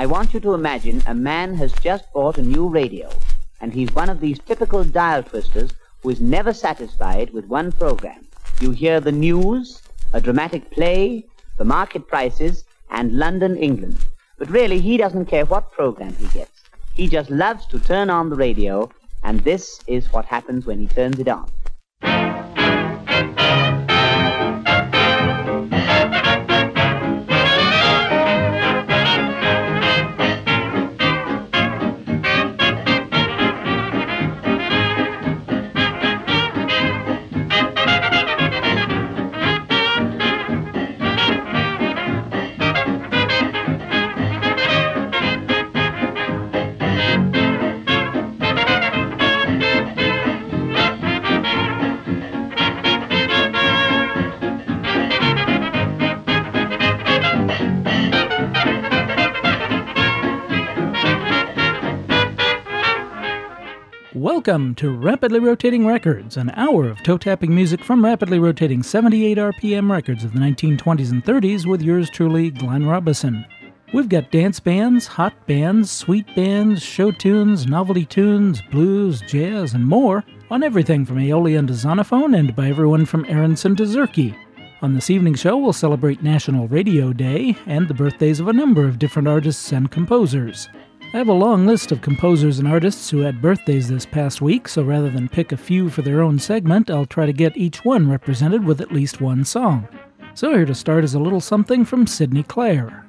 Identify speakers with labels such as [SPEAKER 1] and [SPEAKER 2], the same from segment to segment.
[SPEAKER 1] I want you to imagine a man has just bought a new radio, and he's one of these typical dial twisters who is never satisfied with one program. You hear the news, a dramatic play, the market prices, and London, England. But really, he doesn't care what program he gets. He just loves to turn on the radio, and this is what happens when he turns it on.
[SPEAKER 2] Welcome to Rapidly Rotating Records, an hour of toe-tapping music from rapidly rotating 78 RPM records of the 1920s and 30s with yours truly, Glenn Robison. We've got dance bands, hot bands, sweet bands, show tunes, novelty tunes, blues, jazz, and more on everything from Aeolian to Zonophone and by everyone from Aronson to Zurke. On this evening's show, we'll celebrate National Radio Day and the birthdays of a number of different artists and composers. I have a long list of composers and artists who had birthdays this past week, so rather than pick a few for their own segment, I'll try to get each one represented with at least one song. So here to start is a little something from Sidney Clare.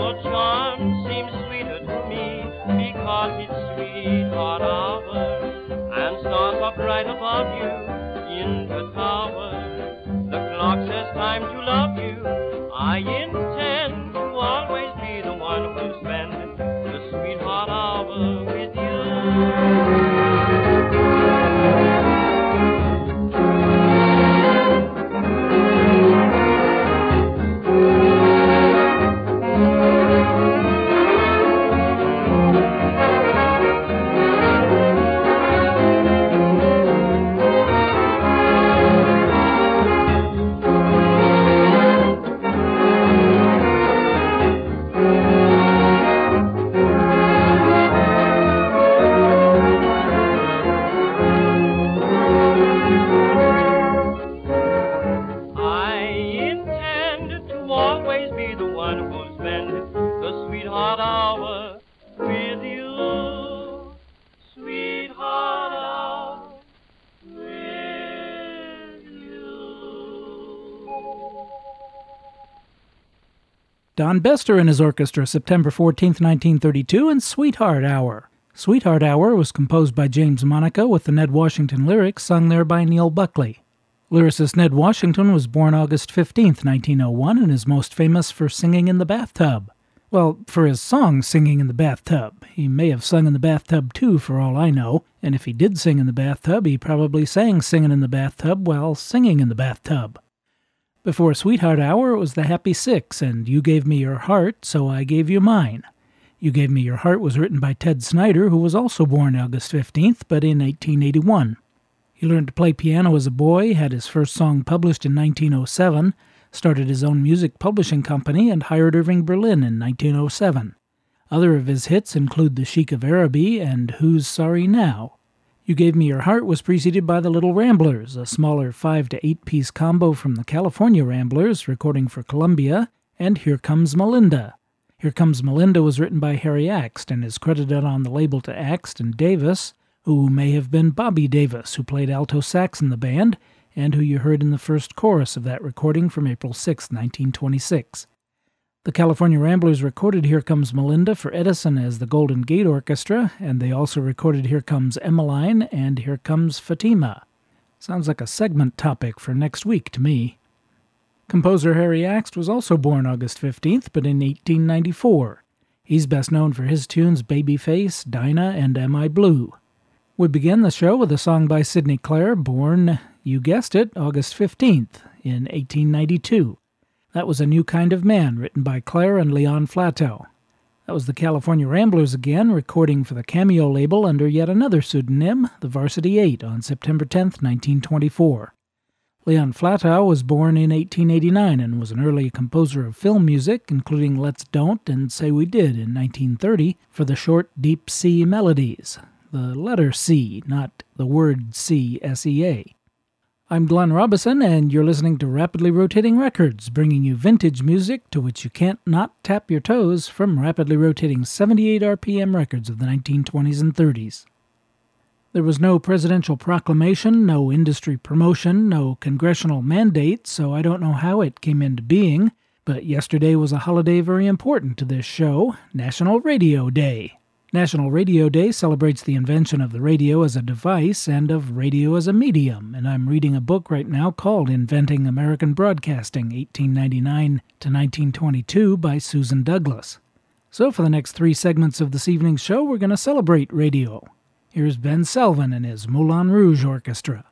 [SPEAKER 3] your charm seems sweeter to me because it's sweetheart hour, and stars are bright above you in the tower. The clock says time to love you. I intend to always be the one who'll spend the sweetheart hour with you.
[SPEAKER 2] Don Bester and his orchestra, September 14, 1932, and Sweetheart Hour. Sweetheart Hour was composed by James Monaco with the Ned Washington lyrics sung there by Neil Buckley. Lyricist Ned Washington was born August 15, 1901, and is most famous for singing in the bathtub. Well, for his song Singing in the Bathtub. He may have sung in the bathtub too, for all I know, and if he did sing in the bathtub, he probably sang Singin' in the Bathtub while singing in the bathtub. Before Sweetheart Hour, it was the Happy Six, and You Gave Me Your Heart, So I Gave You Mine. You Gave Me Your Heart was written by Ted Snyder, who was also born August 15th, but in 1881. He learned to play piano as a boy, had his first song published in 1907, started his own music publishing company, and hired Irving Berlin in 1907. Other of his hits include The Sheik of Araby and Who's Sorry Now? You Gave Me Your Heart was preceded by The Little Ramblers, a smaller 5 to 8-piece combo from the California Ramblers, recording for Columbia, and Here Comes Melinda. Here Comes Melinda was written by Harry Axt and is credited on the label to Axt and Davis, who may have been Bobby Davis, who played alto sax in the band, and who you heard in the first chorus of that recording from April 6, 1926. The California Ramblers recorded Here Comes Melinda for Edison as the Golden Gate Orchestra, and they also recorded Here Comes Emmeline and Here Comes Fatima. Sounds like a segment topic for next week to me. Composer Harry Axt was also born August 15th, but in 1894. He's best known for his tunes Babyface, Dinah, and Am I Blue? We begin the show with a song by Sidney Clare, born, you guessed it, August 15th in 1892. That was A New Kind of Man, written by Clare and Leon Flatto. That was the California Ramblers again, recording for the Cameo label under yet another pseudonym, the Varsity 8, on September 10, 1924. Leon Flatto was born in 1889 and was an early composer of film music, including Let's Don't and Say We Did in 1930 for the short Deep Sea Melodies. The letter C, not the word C, S-E-A. I'm Glenn Robison, and you're listening to Rapidly Rotating Records, bringing you vintage music to which you can't not tap your toes from rapidly rotating 78 RPM records of the 1920s and 30s. There was no presidential proclamation, no industry promotion, no congressional mandate, so I don't know how it came into being, but yesterday was a holiday very important to this show, National Radio Day. National Radio Day celebrates the invention of the radio as a device and of radio as a medium, and I'm reading a book right now called Inventing American Broadcasting, 1899 to 1922 by Susan Douglas. So for the next 3 segments of this evening's show, we're going to celebrate radio. Here's Ben Selvin and his Moulin Rouge Orchestra.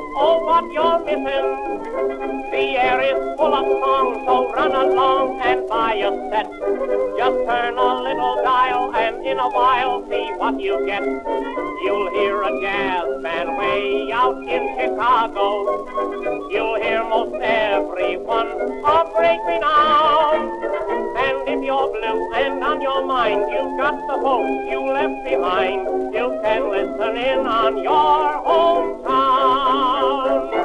[SPEAKER 3] oh, what you're missing. The air is full of song, so run along and buy a set. Just turn a little dial, and in a while, see what you get. You'll hear a jazz band way out in Chicago. You'll hear most everyone of great renown. And if you're blue and on your mind, you've got the folks you left behind. You can listen in on your hometown.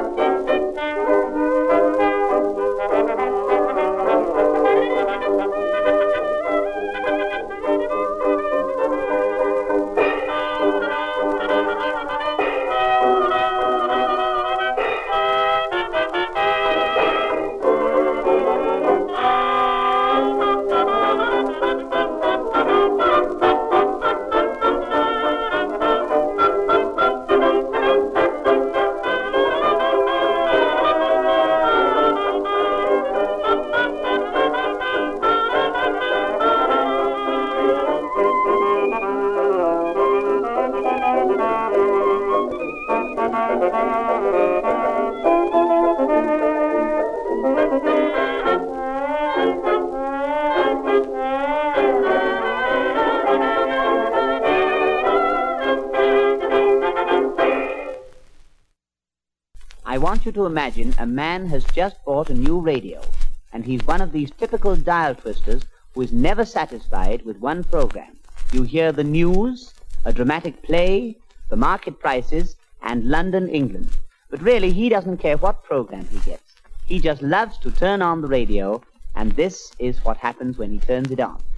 [SPEAKER 1] I want you to imagine a man has just bought a new radio, and he's one of these typical dial twisters who is never satisfied with one program. You hear the news, a dramatic play, the market prices, and London, England. But really, he doesn't care what program he gets. He just loves to turn on the radio, and this is what happens when he turns it on.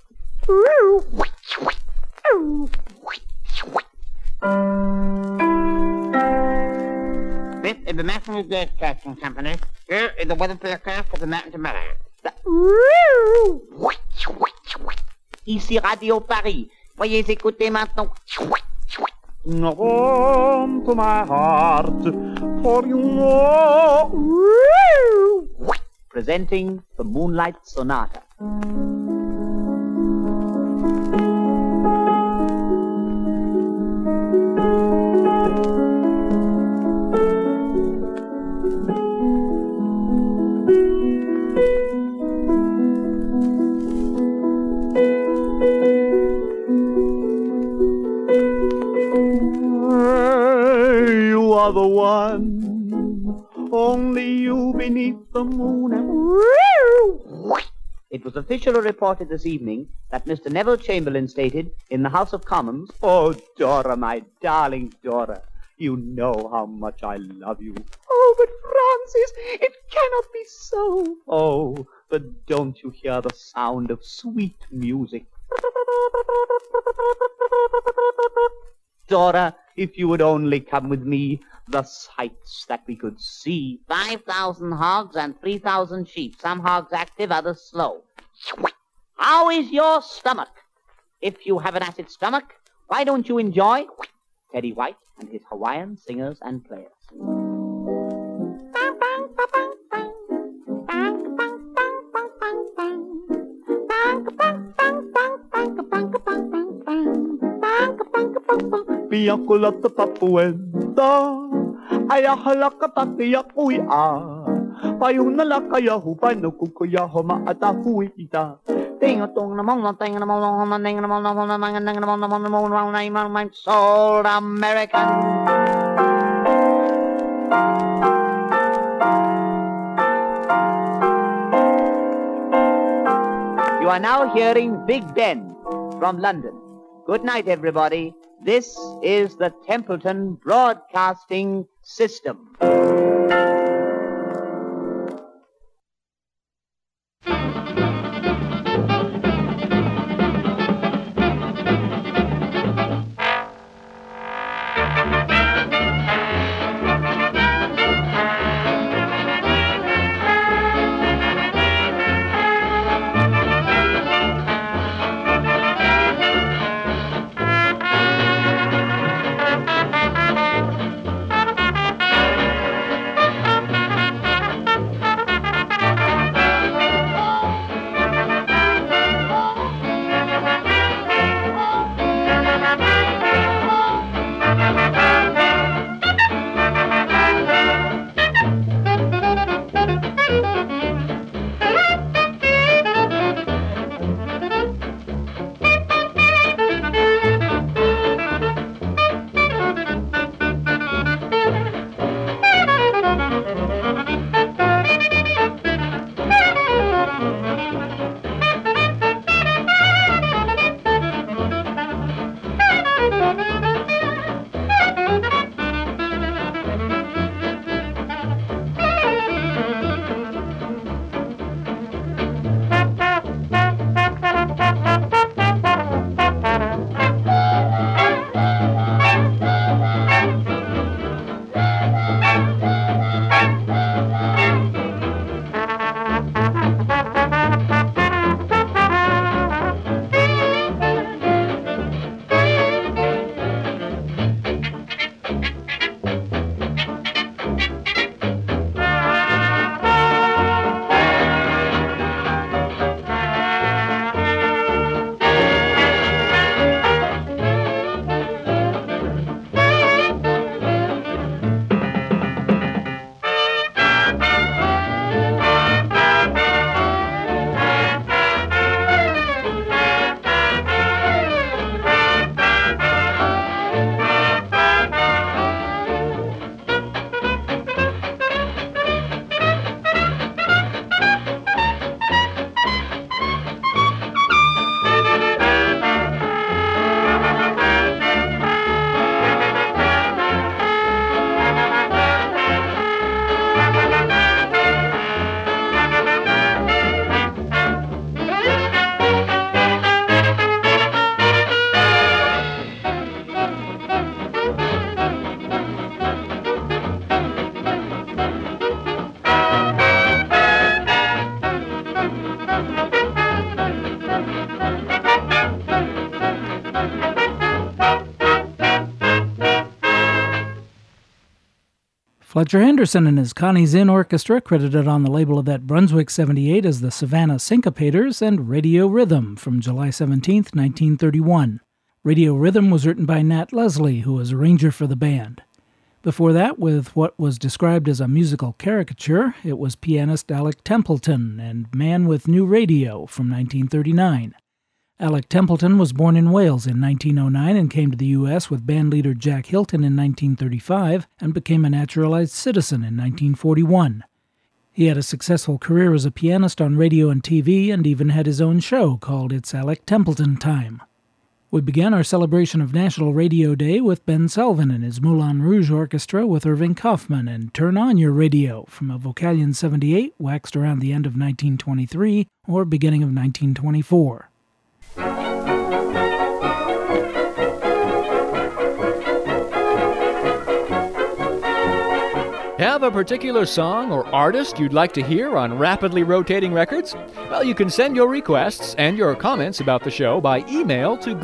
[SPEAKER 4] This is the National Broadcasting Company. Here is the weather forecast for tonight and tomorrow.
[SPEAKER 1] Ici Radio Paris. Veuillez écouter maintenant.
[SPEAKER 5] Home to my heart, for you know.
[SPEAKER 1] Presenting the Moonlight Sonata.
[SPEAKER 5] You are the one, only you beneath the moon and...
[SPEAKER 1] It was officially reported this evening that Mr. Neville Chamberlain stated in the House of Commons,
[SPEAKER 5] Oh, Dora, my darling Dora, you know how much I love you. Oh, but Francis, it cannot be so. Oh, but don't you hear the sound of sweet music? Dora, if you would only come with me, the sights that we could see.
[SPEAKER 1] 5,000 hogs and 3,000 sheep. Some hogs active, others slow. How is your stomach? If you have an acid stomach, why don't you enjoy Teddy White and his Hawaiian singers and players?
[SPEAKER 5] Piakulata papuenda, ayahalaka patiakuya. Payunala kaya hupano kukuya homa atafuita.
[SPEAKER 1] Ting-a-tong namong ting namong ting namong I'm sold American. You are now hearing Big Ben from London. Good night, everybody. This is the Templeton Broadcasting System.
[SPEAKER 2] Fletcher Henderson and his Connie Zinn Orchestra, credited on the label of that Brunswick 78 as the Savannah Syncopators, and Radio Rhythm from July 17, 1931. Radio Rhythm was written by Nat Leslie, who was arranger for the band. Before that, with what was described as a musical caricature, it was pianist Alec Templeton and Man with New Radio from 1939. Alec Templeton was born in Wales in 1909 and came to the U.S. with bandleader Jack Hilton in 1935 and became a naturalized citizen in 1941. He had a successful career as a pianist on radio and TV and even had his own show called It's Alec Templeton Time. We began our celebration of National Radio Day with Ben Selvin and his Moulin Rouge Orchestra with Irving Kaufman and Turn On Your Radio from a Vocalion 78 waxed around the end of 1923 or beginning of 1924.
[SPEAKER 6] Have a particular song or artist you'd like to hear on Rapidly Rotating Records? Well, you can send your requests and your comments about the show by email to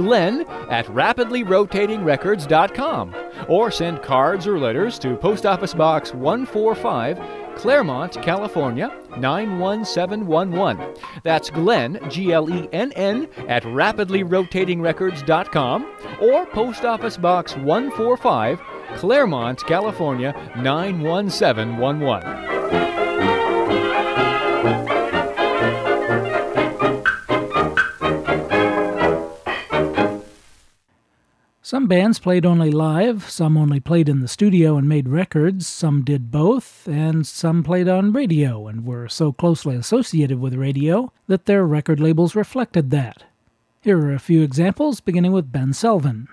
[SPEAKER 6] glenn@rapidlyrotatingrecords.com or send cards or letters to Post Office Box 145, Claremont, California, 91711. That's Glenn, Glenn, at rapidlyrotatingrecords.com or Post Office Box 145, Claremont, California, 91711.
[SPEAKER 2] Some bands played only live, some only played in the studio and made records, some did both, and some played on radio and were so closely associated with radio that their record labels reflected that. Here are a few examples, beginning with Ben Selvin.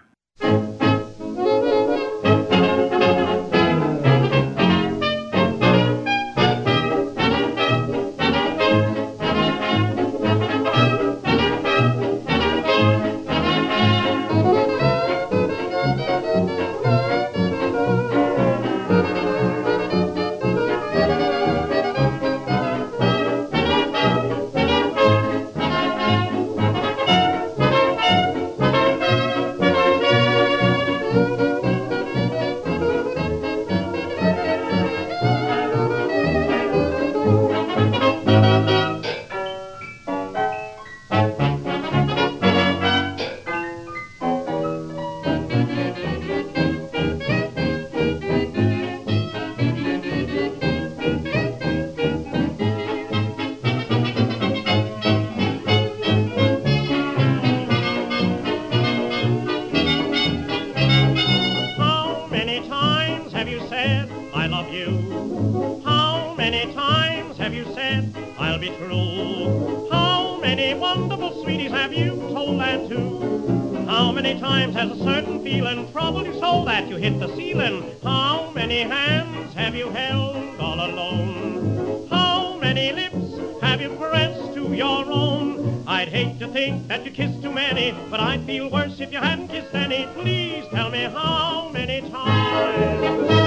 [SPEAKER 3] How many times have you said, I'll be true? How many wonderful sweeties have you told that to? How many times has a certain feeling troubled your soul that you hit the ceiling? How many hands have you held all alone? How many lips have you pressed to your own? I'd hate to think that you kissed too many, but I'd feel worse if you hadn't kissed any. Please tell me how many times.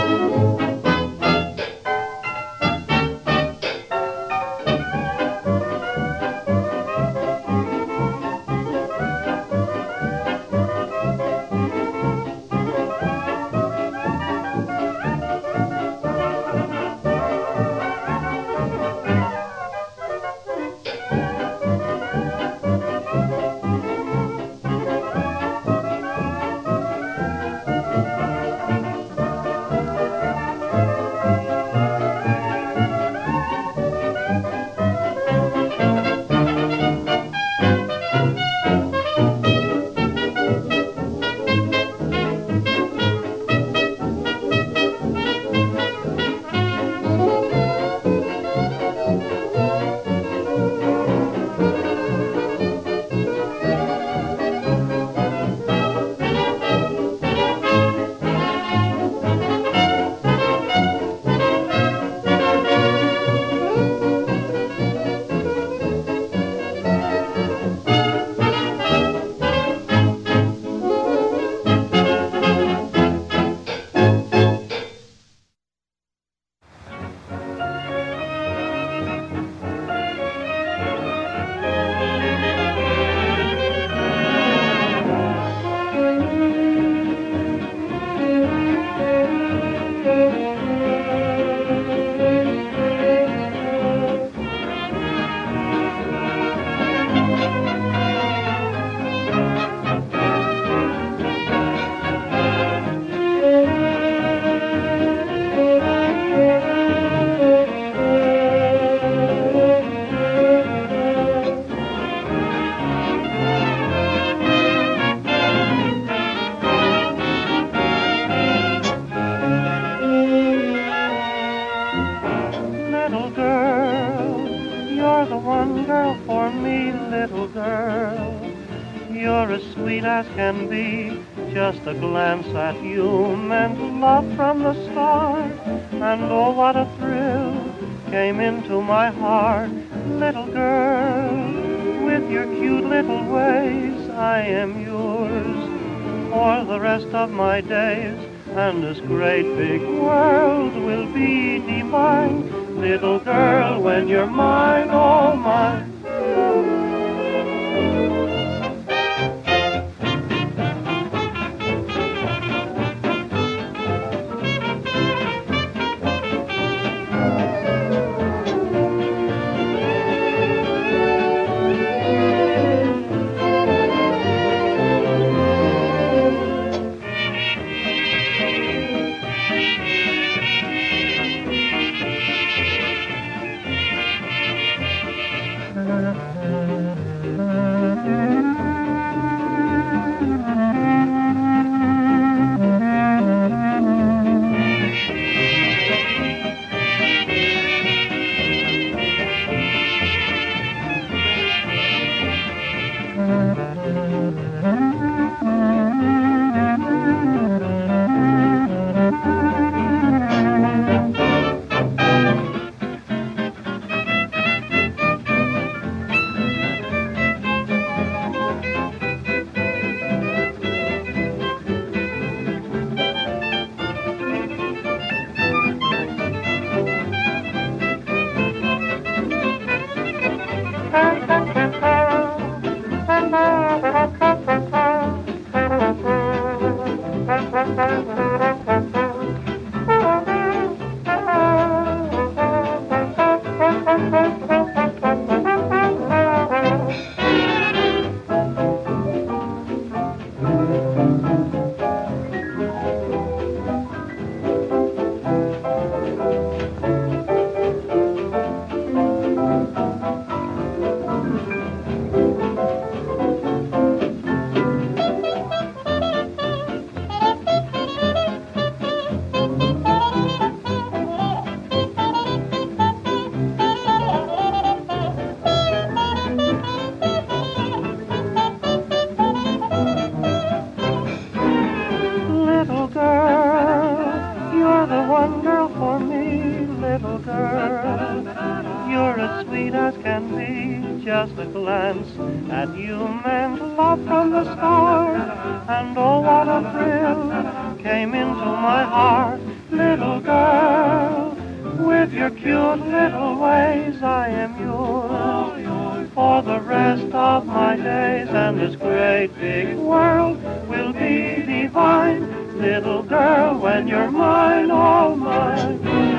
[SPEAKER 7] Can be just a glance at you meant love from the start, and oh what a thrill came into my heart. Little girl, with your cute little ways, I am yours for the rest of my days, and this great big world will be divine. Little girl, when you're mine, oh mine. little girl. You're as sweet as can be, just a glance at you meant love from the start. And oh, what a thrill came into my heart, little girl. With your cute little ways, I am yours for the rest of my days. And this great big world will be divine, little girl, when you're mine, all mine.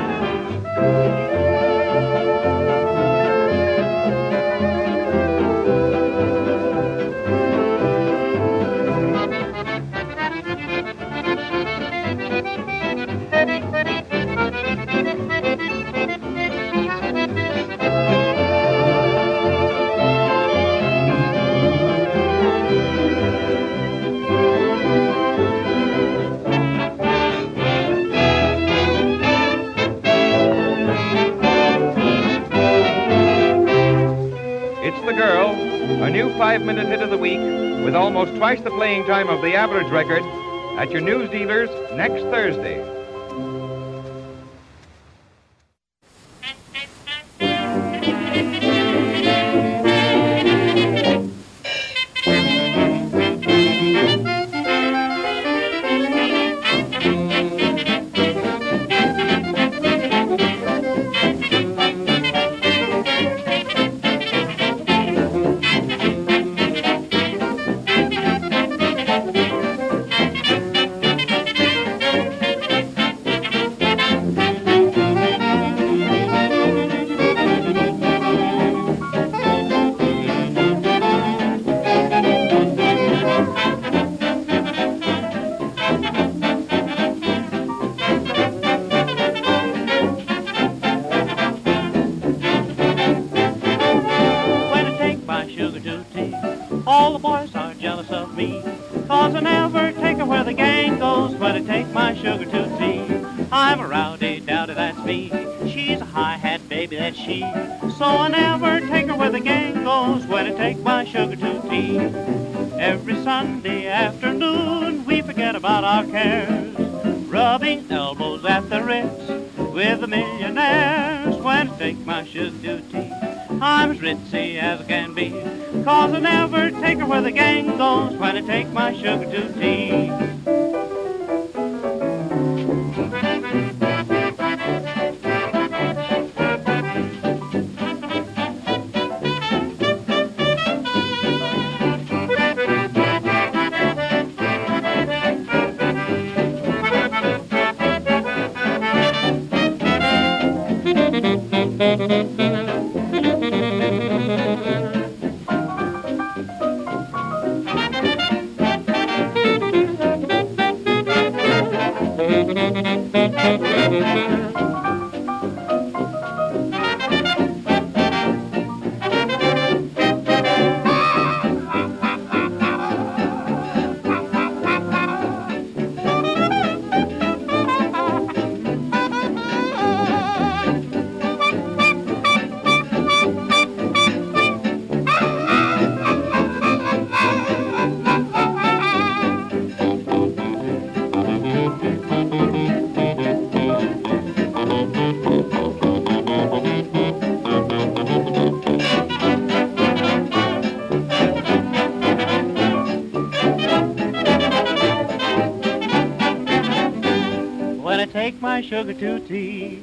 [SPEAKER 8] The Girl, a new 5-minute hit of the week with almost twice the playing time of the average record at your news dealers next Thursday.
[SPEAKER 3] All the boys are jealous of me, 'cause I never take her where the gang goes when I take my sugar to tea. I'm a rowdy dowdy, that's me. She's a high-hat baby, that's she. So I never take her where the gang goes when I take my sugar to tea. Every Sunday afternoon we forget about our cares, rubbing elbows at the Ritz with the millionaires when I take my sugar to tea. I'm as ritzy as I can be, 'cause I never take her where the gang goes when I take my sugar to tea. Take my sugar to tea.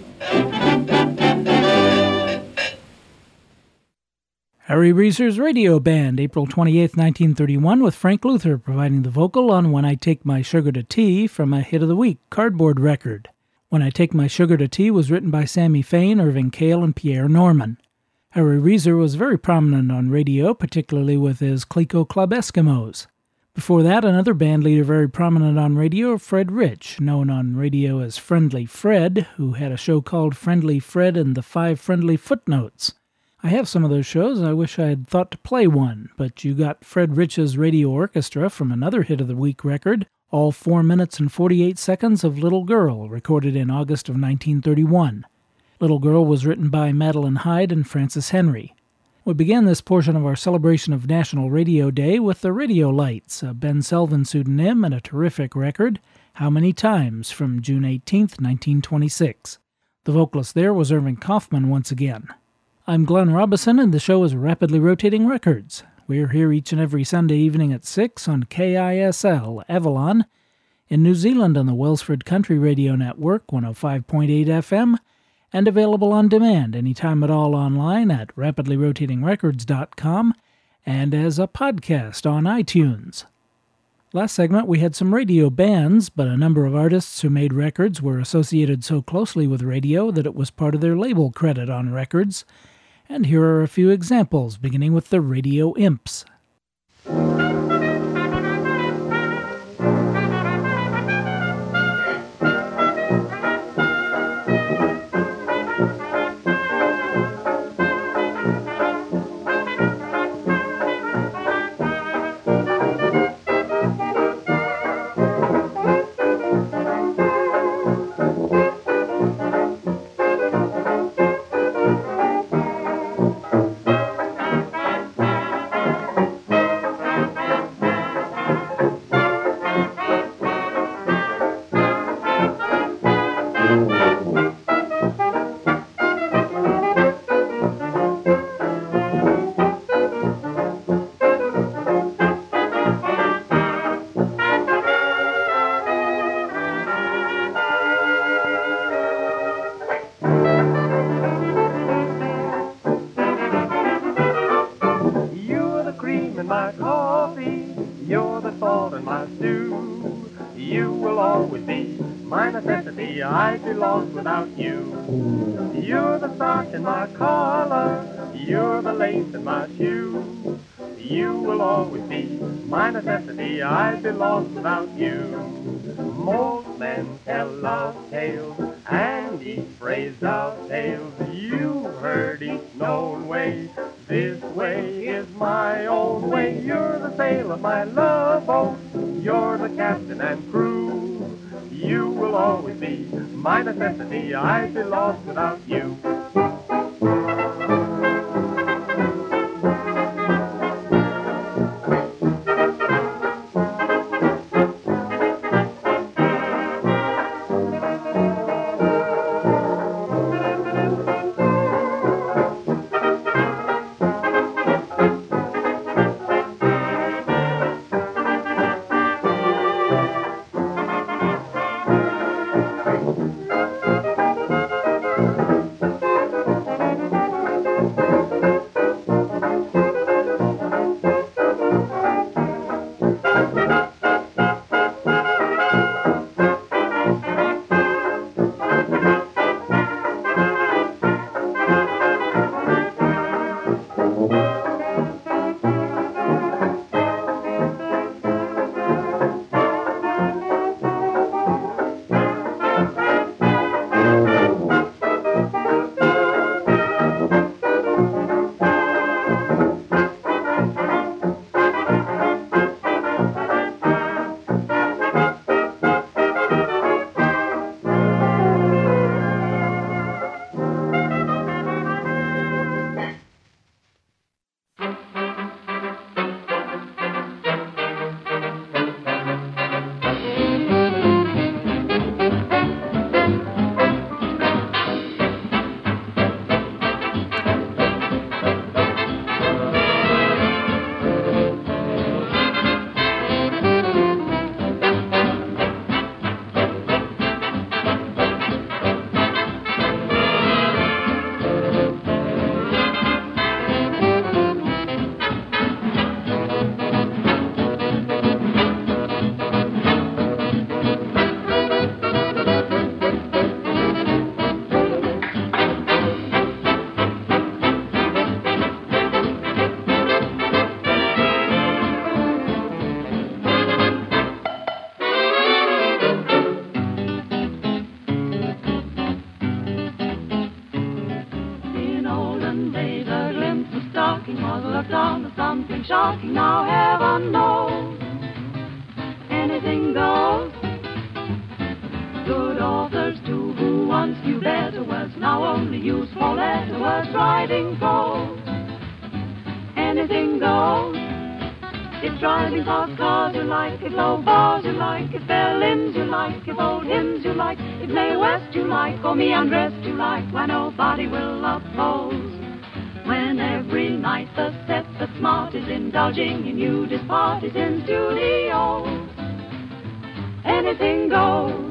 [SPEAKER 2] Harry Reeser's Radio Band, April 28, 1931, with Frank Luther providing the vocal on When I Take My Sugar to Tea from a Hit of the Week cardboard record. When I Take My Sugar to Tea was written by Sammy Fain, Irving Cale, and Pierre Norman. Harry Reeser was very prominent on radio, particularly with his Clico Club Eskimos. Before that, another band leader very prominent on radio, Fred Rich, known on radio as Friendly Fred, who had a show called Friendly Fred and the 5 Friendly Footnotes. I have some of those shows. I wish I had thought to play one, but you got Fred Rich's Radio Orchestra from another Hit of the Week record, all 4 minutes and 48 seconds of Little Girl, recorded in August of 1931. Little Girl was written by Madeline Hyde and Francis Henry. We began this portion of our celebration of National Radio Day with the Radio Lights, a Ben Selvin pseudonym and a terrific record, How Many Times, from June 18, 1926. The vocalist there was Irving Kaufman once again. I'm Glenn Robison, and the show is Rapidly Rotating Records. We're here each and every Sunday evening at 6 on KISL, Avalon, in New Zealand on the Wellsford Country Radio Network, 105.8 FM, and available on demand anytime at all online at rapidlyrotatingrecords.com and as a podcast on iTunes. Last segment we had some radio bands, but a number of artists who made records were associated so closely with radio that it was part of their label credit on records. And here are a few examples, beginning with the Radio Imps.
[SPEAKER 7] Without you, you're the starch in my collar, you're the lace in my shoe. You will always be my necessity, I'd be lost without you. Most men tell love tales and each phrased out tales. You heard each known way, this way is my own way. You're the sail of my love boat, you're the captain and crew. You will always be my necessity, I'd be lost without you.
[SPEAKER 9] shocking, now heaven knows anything goes. Good authors too, who once knew better words, now only use four-letter words, writing prose. Anything goes. If driving fast cars you like, if low bars you like, if violins you like, if old hymns you like, if Mae West you like, or me undressed you like, why nobody will oppose. When every night the set that's smart is indulging in nudist parties in studios, anything goes.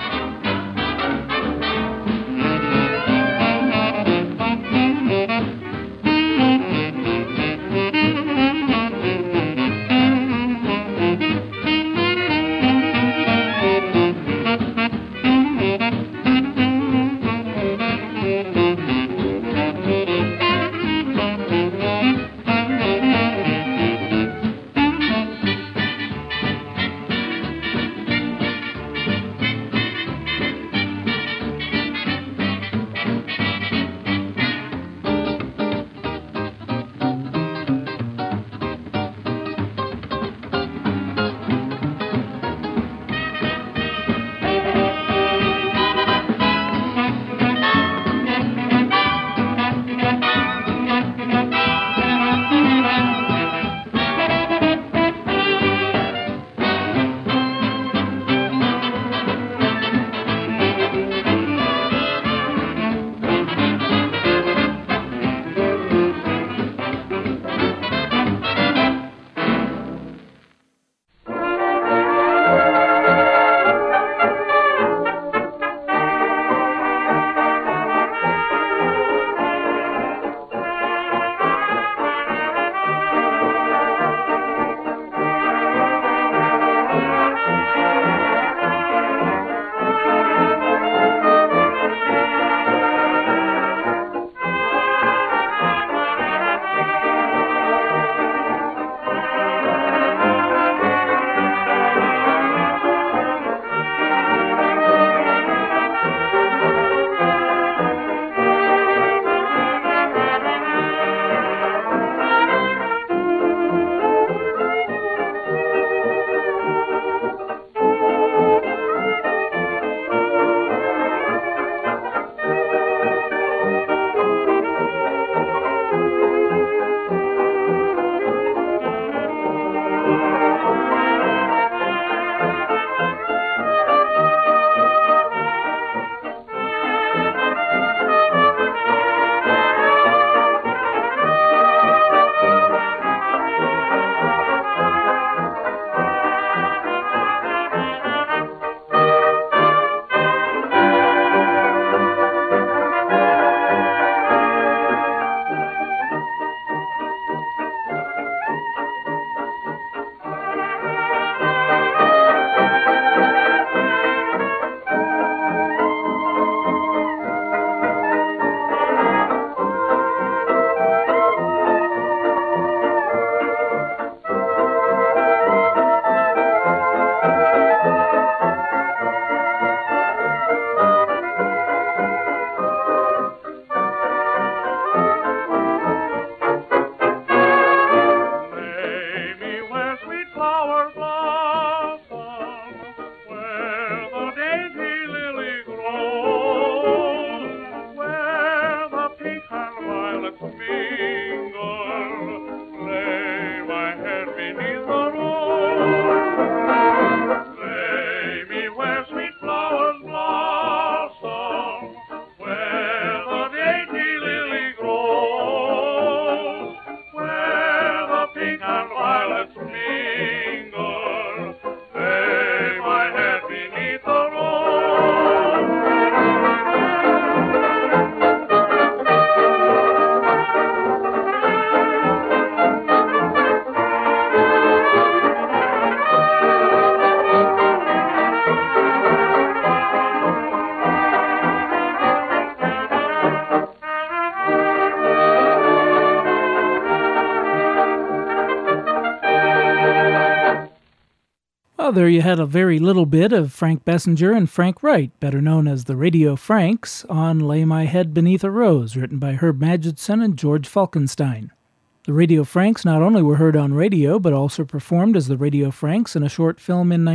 [SPEAKER 2] Well, there you had a very little bit of Frank Bessinger and Frank Wright, better known as the Radio Franks, on Lay My Head Beneath a Rose, written by Herb Magidson and George Falkenstein. The Radio Franks not only were heard on radio, but also performed as the Radio Franks in a short film in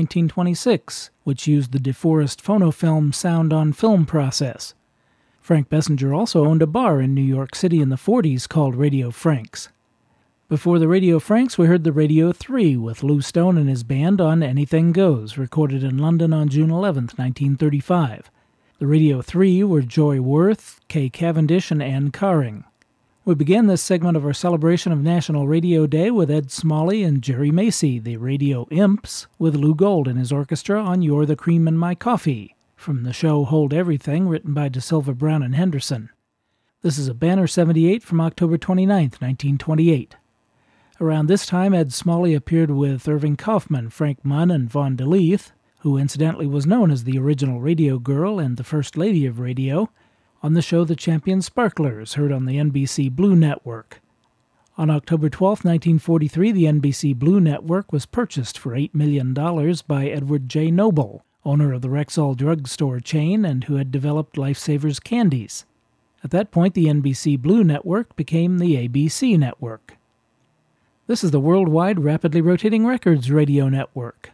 [SPEAKER 2] 1926, which used the DeForest phonofilm sound-on-film process. Frank Bessinger also owned a bar in New York City in the 40s called Radio Franks. Before the Radio Franks, we heard the Radio 3 with Lou Stone and his band on Anything Goes, recorded in London on June 11, 1935. The Radio 3 were Joy Worth, Kay Cavendish, and Ann Carring. We began this segment of our celebration of National Radio Day with Ed Smalley and Jerry Macy, the Radio Imps, with Lou Gold and his orchestra on You're the Cream in My Coffee, from the show Hold Everything, written by DeSilva, Brown, and Henderson. This is a Banner 78 from October 29, 1928. Around this time, Ed Smalley appeared with Irving Kaufman, Frank Munn, and Vaughn DeLeith, who incidentally was known as the original Radio Girl and the First Lady of Radio, on the show The Champion Sparklers, heard on the NBC Blue Network. On October 12, 1943, the NBC Blue Network was purchased for $8 million by Edward J. Noble, owner of the Rexall drugstore chain and who had developed Lifesavers candies. At that point, the NBC Blue Network became the ABC Network. This is the worldwide Rapidly Rotating Records radio network.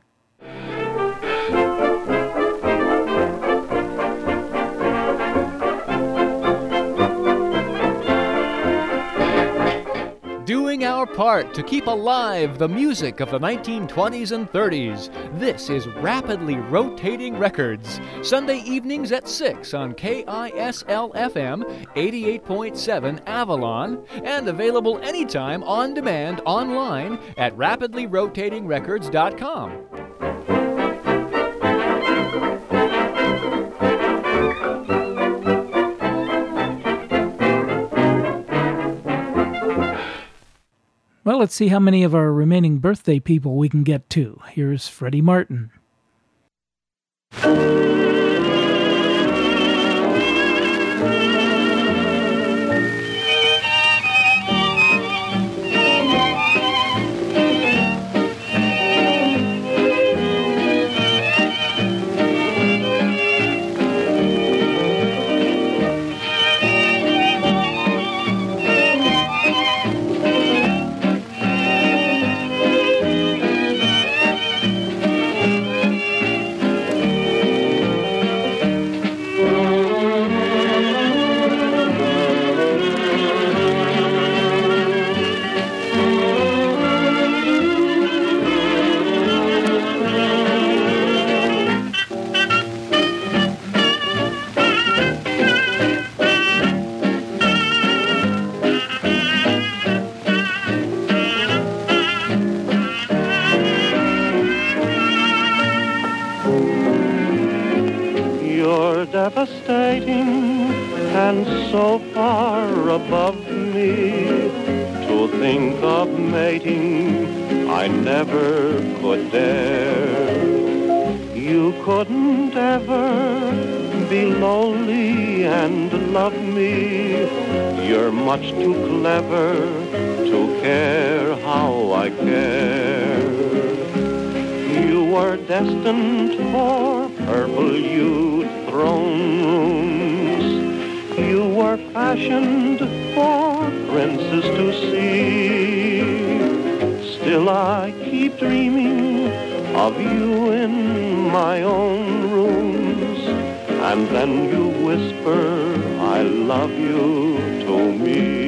[SPEAKER 6] Doing our part to keep alive the music of the 1920s and 30s. This is Rapidly Rotating Records. Sunday evenings at 6 on KISL-FM 88.7 Avalon, and available anytime on demand online at rapidlyrotatingrecords.com.
[SPEAKER 2] Well, let's see how many of our remaining birthday people we can get to. Here's Freddie Martin.
[SPEAKER 7] Devastating and so far above me. To think of mating, I never could dare. You couldn't ever be lonely and love me. You're much too clever to care how I care. You were destined for purple youth throne rooms. You were fashioned for princes to see. Still I keep dreaming of you in my own rooms. And then you whisper, I love you to me.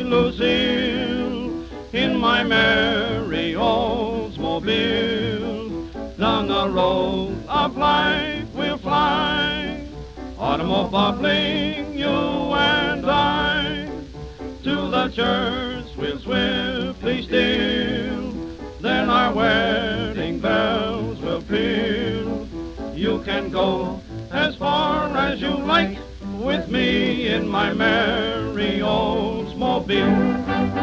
[SPEAKER 10] Lucille, in my merry Oldsmobile. Down the road of life we'll fly, automobiling you and I. To the church we'll swiftly steal, then our wedding bells will peal. You can go as far as you like with me in my merry Oldsmobile.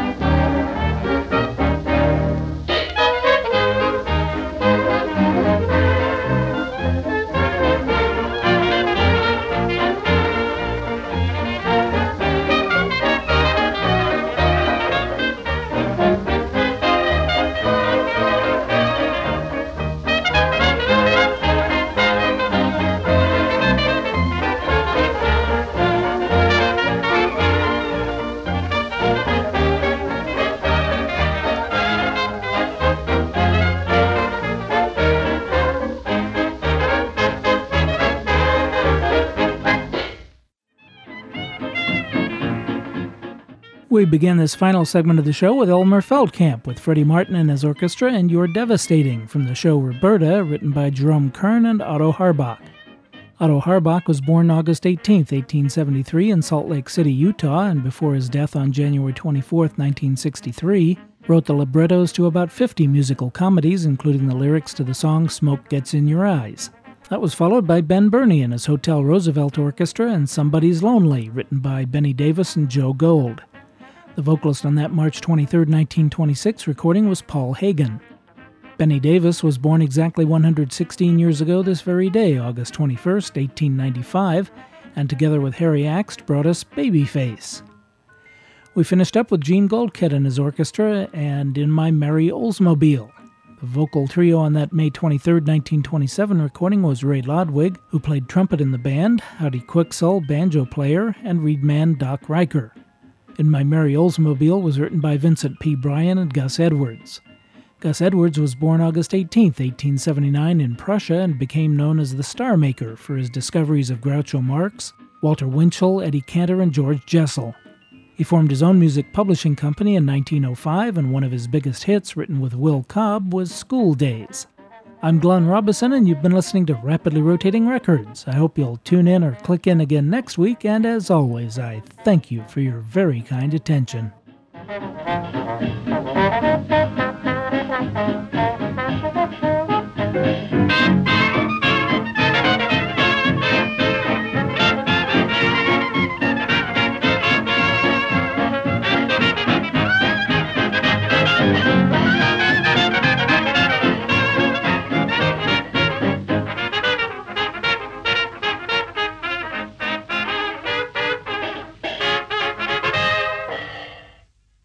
[SPEAKER 2] We begin this final segment of the show with Elmer Feldkamp with Freddie Martin and his orchestra and You're Devastating from the show Roberta, written by Jerome Kern and Otto Harbach. Otto Harbach was born August 18, 1873 in Salt Lake City, Utah, and before his death on January 24, 1963, wrote the librettos to about 50 musical comedies, including the lyrics to the song Smoke Gets in Your Eyes. That was followed by Ben Burney and his Hotel Roosevelt Orchestra and Somebody's Lonely, written by Benny Davis and Joe Gold. The vocalist on that March 23, 1926 recording was Paul Hagen. Benny Davis was born exactly 116 years ago this very day, August 21, 1895, and together with Harry Axt brought us Babyface. We finished up with Gene Goldkett and his orchestra and In My Merry Oldsmobile. The vocal trio on that May 23, 1927 recording was Ray Lodwig, who played trumpet in the band, Howdy Quixell, banjo player, and reedman Doc Riker. In My Merry Oldsmobile was written by Vincent P. Bryan and Gus Edwards. Gus Edwards was born August 18, 1879 in Prussia and became known as the Star Maker for his discoveries of Groucho Marx, Walter Winchell, Eddie Cantor, and George Jessel. He formed his own music publishing company in 1905, and one of his biggest hits, written with Will Cobb, was School Days. I'm Glenn Robison, and you've been listening to Rapidly Rotating Records. I hope you'll tune in or click in again next week, and as always, I thank you for your very kind attention.